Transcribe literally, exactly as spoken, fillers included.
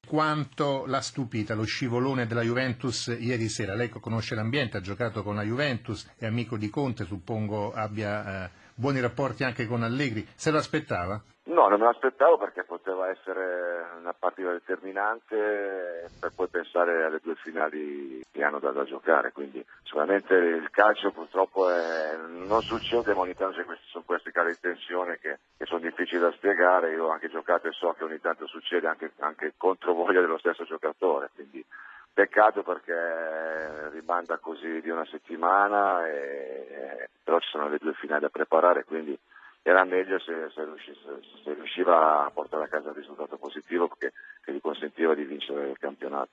Quanto l'ha stupita lo scivolone della Juventus ieri sera? Lei conosce l'ambiente, ha giocato con la Juventus, è amico di Conte, suppongo abbia eh, buoni rapporti anche con Allegri. Se lo aspettava? No, non me l'aspettavo perché poteva essere una partita determinante per poi pensare alle due finali che hanno da, da giocare, quindi sicuramente il calcio purtroppo è, non succede, ma ogni tanto ci sono queste cale di tensione che, che sono difficili da spiegare. Io ho anche giocato e so che ogni tanto succede anche, anche contro voglia dello stesso giocatore, quindi peccato perché rimanda così di una settimana, e, però ci sono le due finali da preparare, quindi era meglio se, se, riuscisse, se riusciva a portare a casa il risultato positivo che, che gli consentiva di vincere il campionato.